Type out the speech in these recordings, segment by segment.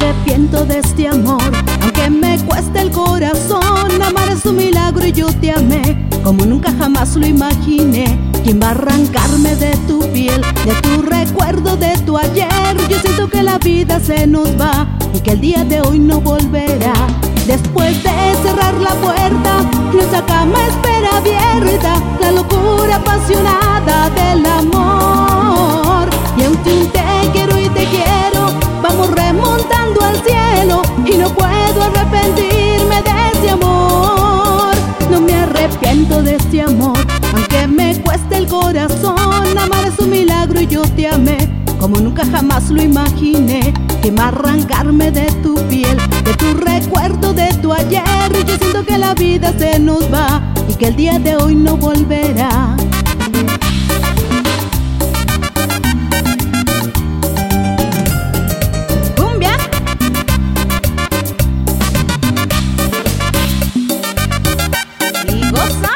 arrepiento de este amor, aunque me cueste el corazón. Amar es un milagro y yo te amé como nunca jamás lo imaginé. ¿Quién va a arrancarme de tu piel, de tu recuerdo, de tu ayer? Yo siento que la vida se nos va y que el día de hoy no volverá. Después de cerrar la puerta, nuestra cama espera abierta, la locura apasionada del amor. Y aunque te quiero y te quiero, vamos remontando al cielo y no puedo arrepentirme de este amor. No me arrepiento de este amor, aunque me cueste el corazón. Amar es un milagro y yo te amé como nunca jamás lo imaginé. Que me arrancarme de tu piel, de tu recuerdo, de tu ayer. Yo siento que la vida se nos va y que el día de hoy no volverá. ¡Cumbia! Y goza.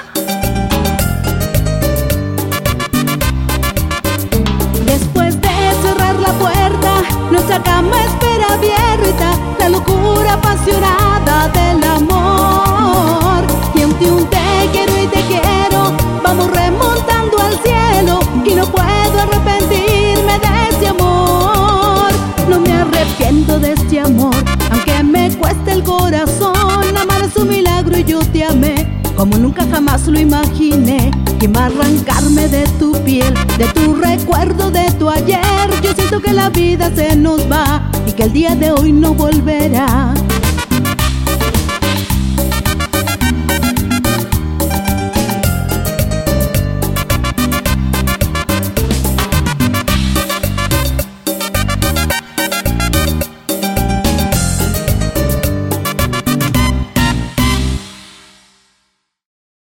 Después de cerrar la puerta, nuestra cama espera abierta, la locura apasionada del amor. Y aunque te quiero y te quiero, vamos remontando al cielo y no puedo arrepentirme de este amor. No me arrepiento de este amor, aunque me cueste el corazón. Amar es un milagro y yo te amé como nunca jamás lo imaginé. ¿Quién va a arrancarme de tu piel, de tu recuerdo, de tu ayer? Yo siento que la vida se nos va y que el día de hoy no volverá.